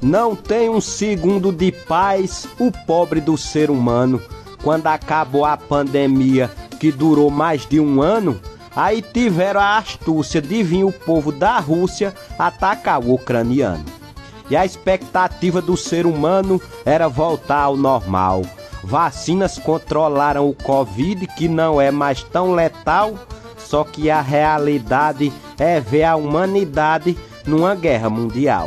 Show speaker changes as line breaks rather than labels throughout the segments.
Não tem um segundo de paz o pobre do ser humano. Quando acabou a pandemia, que durou mais de um ano, aí tiveram a astúcia de vir o povo da Rússia atacar o ucraniano. E a expectativa do ser humano era voltar ao normal. Vacinas controlaram o Covid, que não é mais tão letal, só que a realidade é ver a humanidade numa guerra mundial.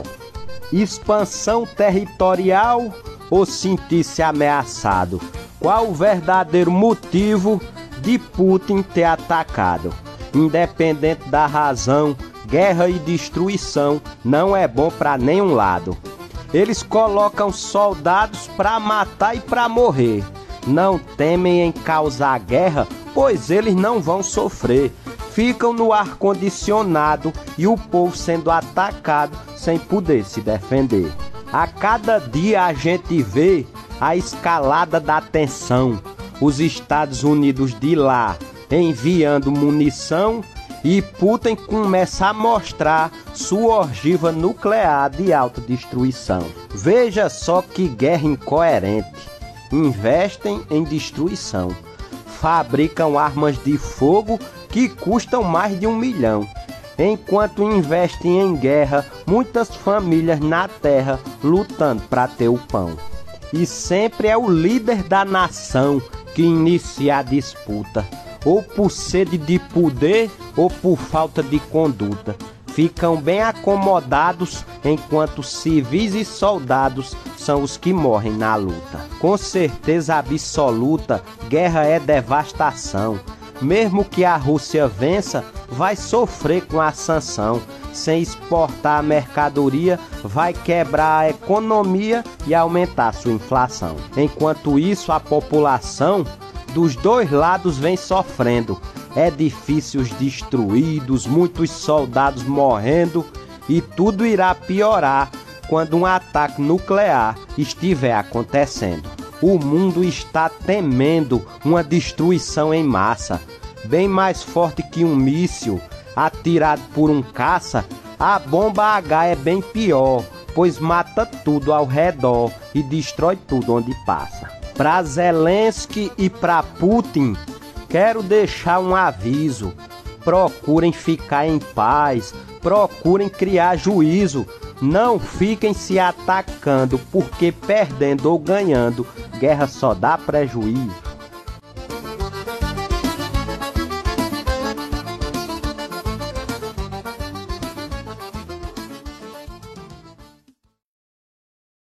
Expansão territorial ou sentir-se ameaçado? Qual o verdadeiro motivo de Putin ter atacado? Independente da razão, guerra e destruição não é bom para nenhum lado. Eles colocam soldados para matar e para morrer. Não temem em causar guerra, pois eles não vão sofrer. Ficam no ar-condicionado e o povo sendo atacado sem poder se defender. A cada dia a gente vê a escalada da tensão. Os Estados Unidos de lá enviando munição e Putin começa a mostrar sua ogiva nuclear de autodestruição. Veja só que guerra incoerente. Investem em destruição. Fabricam armas de fogo que custam mais de 1 milhão. Enquanto investem em guerra, muitas famílias na terra lutando para ter o pão. E sempre é o líder da nação que inicia a disputa, ou por sede de poder ou por falta de conduta. Ficam bem acomodados enquanto civis e soldados são os que morrem na luta. Com certeza absoluta, guerra é devastação. Mesmo que a Rússia vença, vai sofrer com a sanção. Sem exportar a mercadoria, vai quebrar a economia e aumentar sua inflação. Enquanto isso, a população dos dois lados vem sofrendo. Edifícios destruídos, muitos soldados morrendo e tudo irá piorar quando um ataque nuclear estiver acontecendo. O mundo está temendo uma destruição em massa. Bem mais forte que um míssil atirado por um caça, a bomba H é bem pior, pois mata tudo ao redor e destrói tudo onde passa. Para Zelensky e para Putin, quero deixar um aviso. Procurem ficar em paz, procurem criar juízo. Não fiquem se atacando, porque perdendo ou ganhando, guerra só dá prejuízo.